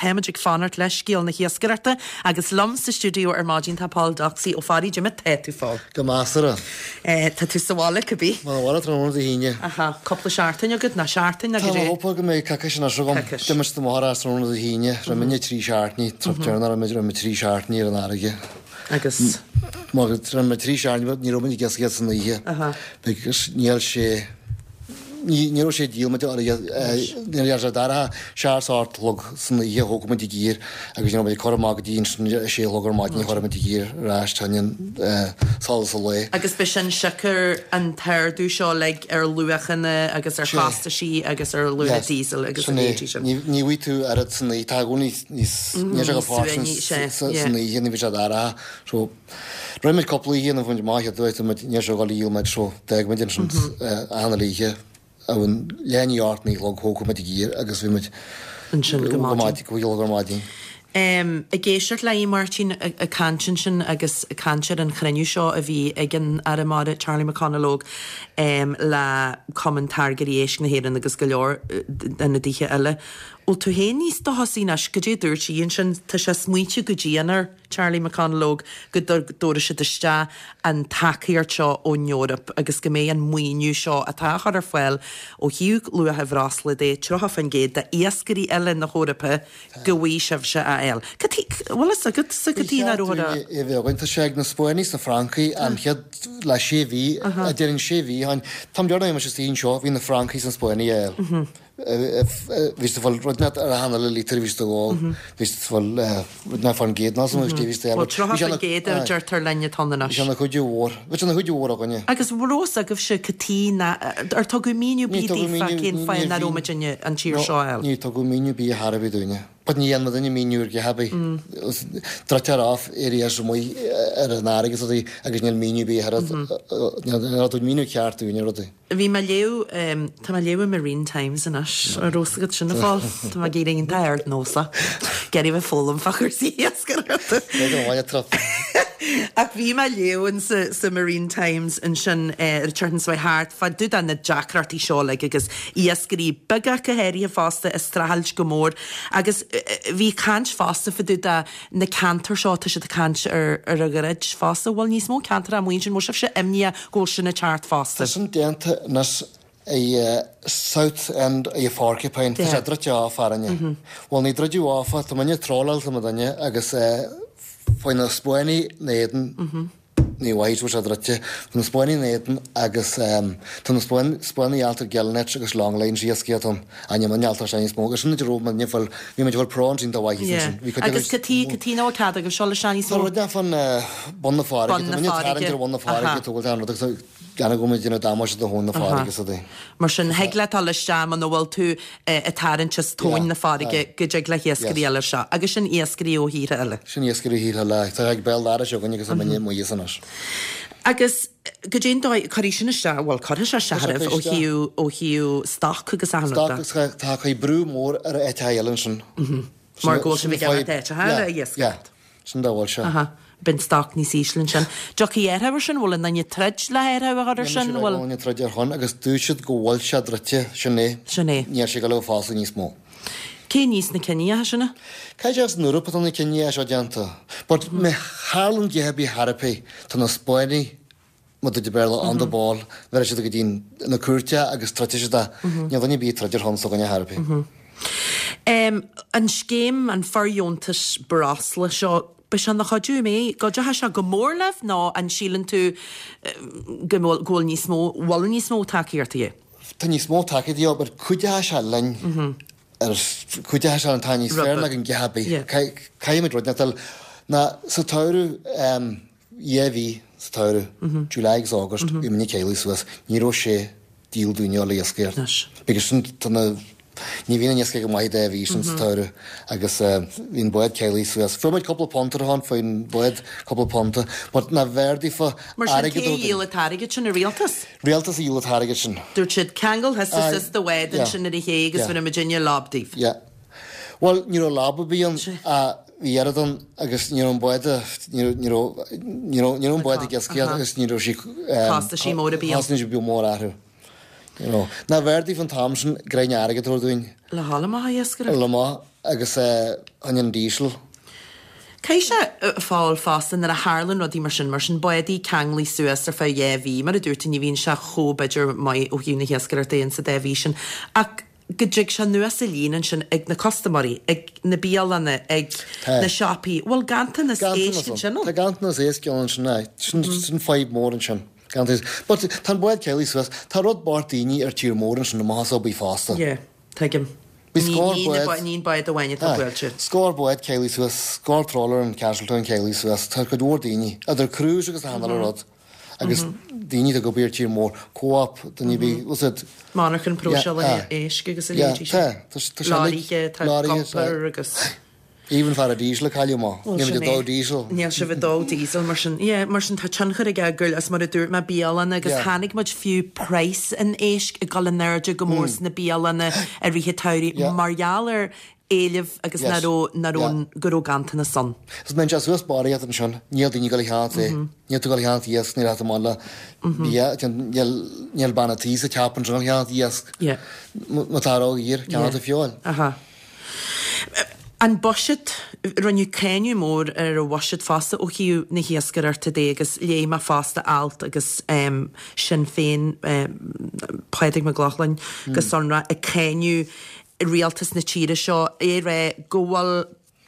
téimeigh fanart leis cíal na hiascarta agus lom sa stúdio ar mágin tá Paul Doxy ó farí de mit tú fáil. Go másara. Tá tú sahála go bí? Bhla tróna híine. Aha, coppla seaartain agad na seaartain na Tá go mé cacis na sugam demas do mar tróna híine ra minne trí seaartní tronar me me trí seaartní an áige. Agus Má me trí seaarní ní romin gas san ihe. Begus níl sé ní sé díl me dara seaartlog san ihe hokum gír agus mé chomág dín sé logur má ní chom gír rástainin sal le. agus be sin sicar an teirú seo le ar luachanna agus ar chasta sí agus ar lu diesel agus ní ví tú ar sanna tágúní níos ní go fá sanna hé vi dara so Roiid coppla híana bhaint maithe dúit ní se gáíil meid seo de me analíe a bhain leanaíartnaí le hóca me gír agus bhí gomáiti gohil gomáidí. A géisiart le Martin a cantin sin agus a cantir an chreniu seo a bhí gin aramáda Charlie McConnellóg le commentargaríéis na héan agus go leor na ddíthe eile. Ó tú hé níos do hasínas go dé dúirtííon sin tá sé smuoite go ddíanaar Charlie McConnellóg go dúra se deiste an takeíart seo ón Eorop agus go mé an muoinú seo a táchar ar foiil ó hiúg lu a bhrásla dé trocha fan géad de iascarí eile na Eorpa go bhí seh se a eil. Bhla sa go tína roiha? I bhhaint seag na Spáinní na Francaí an chead le séhí a déirn séhí hain tam dearna me tíon seo hí na Francaí san Spáinní eil. Viste fol net ar hanna le lítar vísta gáil viste fol na fan géad ná vísta géad deirtar lenne tanna sena chuúór na chuúór a gonne. Agus bhrósa goh se catína ar tu go míú bí cén fáin na Romaine an tíir seáil. Ní tu go míú bí a Harbh dúine. But ní an daine míúr ge habí tratear áf éí mó ar an águs agus níl míú bí míú ceartúine ruta. Bhí me leo tá leo Marine Times in as a rósagad sinna fáil Tá géing daird nósa Geir bh fólam fachar síos go ach bhí me leon sa Marine Times an sin Richardsway Hart fa dú an na Jackrartí seo le agus iascarí baga go héirí a fásta is strahailt go mór agus bhí cant fásta fa dú na cantar seo tá se a cant ar a goid fásta bhil níos mó cantar a muon sin mór se imní ggó sin na teart fásta. Sin déanta nas South End a Porcupine tá sé drate áfaranne. Bhil ní dreú áfa tá manne trálail am danne agus foin na Spáinní néan ní bhaidú a drate na Spáinní néan agus tá Spáinní altar gealnet agus longlein síascétom a manaltar sé smógus sin ró man nefol bhí meid bhil prán sin dohaí. Agus catína cad agus seola seaní Tá de fan bonna fáige bonna fáige túil an ganna go dina dámas do hna fágus a dé. Mar sin heagla taliste an bhfuil tú a tarintas tóin na fáige go deag le hiascarí eile se, agus sin iascarí ó híre eile. Sin iascarí híre le tá ag bedára se gonig a mé mó sanas. Agus go dé choí sinna se bhil choir se seaamh ó hiú stach agus tá chu brú mór ar étailen sin. Mar ggó sem déite sin dáhil se. Ben stach ní síslinn sin. Joí éhar sin bhfuil na treid le éhar sin bhfuil treidir chun agus dúisiid go bhil se drate sinné sinné. Ní sé go le fása níos mó. Cé níos na Kenia sinna? Caiidir nuúpa na Kenia seo deanta, but me hálan dehebí Harpa tá na Spáinní mu de bela an de ball ver se go dín na cuate agus strateisiida ne bhaine bí treidir hansa ganne Harpa. An scéim an farjóntas brasla seo be an na chodú mé go de se go mór leh ná an sílan tú ggóil níos mó bhil níos mó takeíirtaí. Tá níos mó takeí bar chuide se lein ar chuide se an taní sfér le an gehabí caiimiid rud netal na sa táú éhí sa táú Julygus August i minic céala suas níró sé díl dúneála ascéir. Begus sin ní bhína nesca go maiid a bhí sin táú agus hín buid céalaí suas. Fuid coppla ponta a faoin buid coppla ponta, mar na bherdí fa ílatáige sin a rialtas? Rialtas ílatáige sin. Dúirt siad Kangol has the weid an sin a hé agus bhna Virginia labdíh. Ja. Well, ní labba bíon a bhíaradan agus ní an buide ní an buide gasciad agus ní sí Pasta sí mór a bí bí mór athú. Na bherdí fan Thomson grein aige túirúin. Le hála má iascar? Le má agus an diesel. Ceise fáil fástan ar a Harlan rodí mar sin buí Canglí Suas ar fá dhéhí mar a dúirta ní bhín se chóbeidir mai ó hiúna hiascar ar daon sa déhí sin. Ach godig se nuas a líanaan sin ag na customarí, ag na bíalanna, ag na siapaí. Bhil gantan na éiscin sin? Tá gantan na éiscin sin sin fáib mór an sin. But tá buid Canglí Suas, tá rud bar daoine ar tír mór an sin na más ó bí fásta. Ié, tuigim. Nín baid a bhaine tá bhfuilte. Scór buid Canglí Suas, scór troller an Castleton Canglí Suas, tá go dúir daoine. A idir cruúis agus hanal a rud. Agus daoine a go bíir tír mór cóap daoine bí Mánach an próseil éisce agus a léití sin. Láríige tá compar agus... Even far a diesel caiile má. Níl dó diesel. Níl se bh dó diesel mar sin tá tchar a gagul as mar a dúirt me bíalanna agus hánig muid fiú price in éisc a gal neirde go mórs na bíalanna a ríthe tairí margheallar éileh agus narón goró gantan na son. Gus men as suas barí an sin, níl daoine go lehat níl tú go lehat ías ní a mála níl banna tí a ceapan sin lehat ías mátárá ír ceanna a fiáil. An bosid runniu céniu mór ar a wasid fásta ó hiú na hiascar ar tadé agus léima fásta alt agus sin féin pleidig me glachlainn gus sonra a céniu rialtas na tíre seo ré gohfuil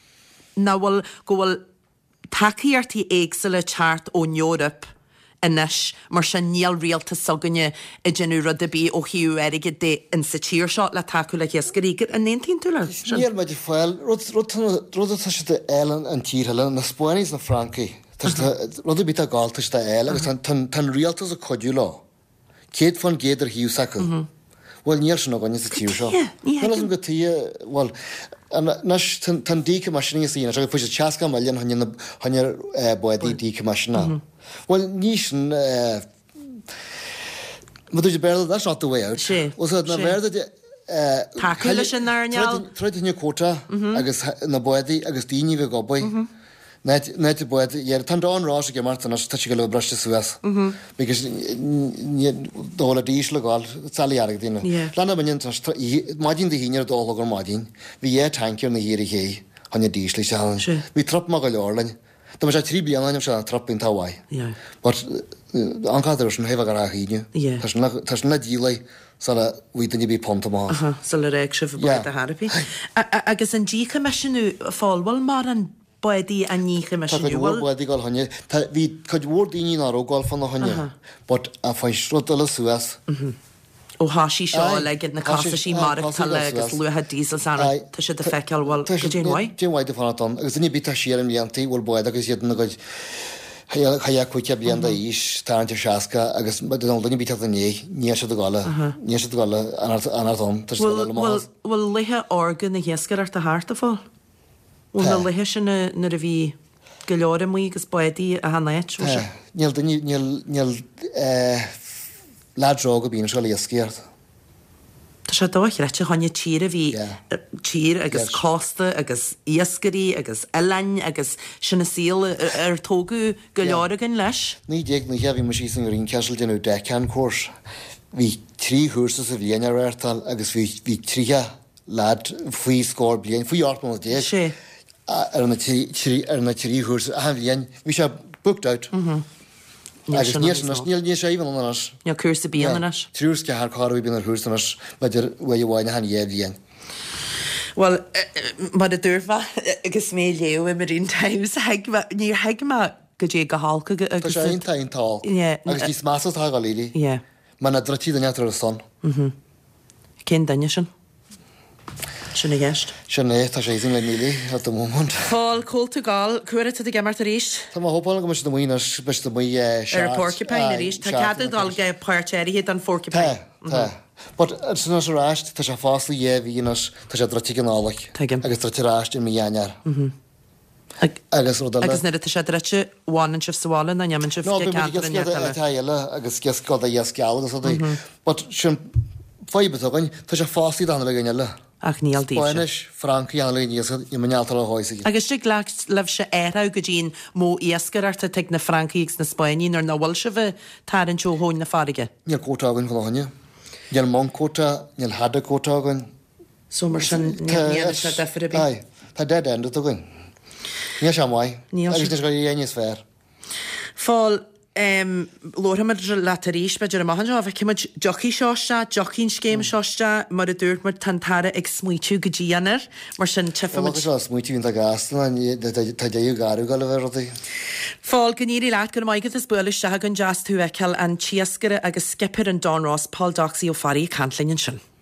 takeíartí éagsal le chart ón Europa inis mar sin níl rialtas soganne I genú rud a bí ó hiú aige dé in sa tír seo le takeú le hiascarígur a 19 túla. Níl meid fáil rud tá si de eilen an tíhile na Spáinís na Francaí. Rud a bit a gáiltas de eile agus tan rialtas a codú lá. Céad fan géidir hiú sacu. Well, níl sin agáine sa tír seo. Níl go tí well tan díce masina sína a fu teasca million haine buí díce masina. Well, níos sin ma dúidir beirla that's not the way out. Was na verda Takeúla sin narneall. Treidirne cóta agus na buí agus daoine bheith gobaí. Net buid tan rá ge Martin tá go le breiste Suas. Because dóla dísle gáil salíarag dtíine. Lena bain maidín de híine dóla go maidín, hí é tankir na hir ché hanne dísli se han. Bhí trop má go leorlainn. Tá sé trí blianaim se tropin táhaid. Ancáidir sin hefh gar a híine. Tá na dílai sala bhuiidirní bí ponta má. Sa le réig se bu a Harpi. Agus an dícha me sinú fáilhil mar an buí a nícha me sinú. Buí gáil hanne. Bhí chuid bhór daoine ná gáil fan na hanne, but a fáisrút le Suas. Ó háí seo le na casa sí mar tal agus luthe dísel sanna tá si de feicealhil go déáid? Déhhaid fanatón, agus ní bit sé an líantaí bhil buid agus iad na goid chaia chuite blianta ís táinte seaca agus daní bit ané ní se gáile ní se gáile anartóm. Bhfuil lethe organ na héascar ar a háart a fá? Bhfuil na lethe sin na a bhí go leir mí agus buí a hanéit? Níl ládró go bíon se le sciart. Tá sé dóithreite tháine tír a bhí tír agus cásta agus iascarí agus eilein agus sinna síl ar tógu go leorgan leis? Ní déag na heabhí mar sí san rín ceisiil denú decán córs. Bhí trí thuúsas a bhíon airtal agus bhí tríthe lád faoi scór blion faoi ortmó dé sé ar na trí thuúsa a bhíon bhí se booked out. Agus níl sé íhan anas. Ne cursa bíananas. Trúsce th cáí bínar thuúsanas beidir bhhaine han éhíon. Well, mar a dúrfa agus mé léo mar rin times ní heigma go dé go hálca agus sé taontá agus ní másatá go líí. Man na drotí a netar a son. Cén daine sin? Sinna gist? Sinné tá sé le mílí a do mómont. Fáil cóilta gáil cuaire a gemart a ríist? Tá hópáil go do muoine be mu ar porcupine a ríist, Tá ceadal ge páirtéirí an porcupine. Tá. But sanna ráist tá sé fásta dhéhhínas tá sé drotí an álaach agus trotíráist in mihéanar. Agus na sé dreite bháin sih sála na neaman sih eile agus ceá a dhéasceáil agus but sin fáibeáin tá sé fásaí anna le gine le. Ach níl Spáinis Francaí anna níos i mealtar a háise. Agus si leh se éra go dín mó iascararta te na Francaígus na Spáinín ar na bhil se bheith tarann seo hóin na farige. Níl cótágann goáine. Níl mcóta níl hada cótágan. So mar sin defir bí. Tá dead end a gin. Ní sem mai agus go dhéine sfr. Fáil Lóhamid letaríis beidir amhan a bheith cimid joí seáiste, joín scéim seáiste mar a dúirt mar tantára ag smuitiú go ddíanaar mar sin tefa smuitiún a gasna tá déú garú gal bhí. Fáil gníí leat gur maigad is buile se an jazzú eiceil an tíascara agus skipper an Don Ross Paul Doxí ó farí canlinn sin.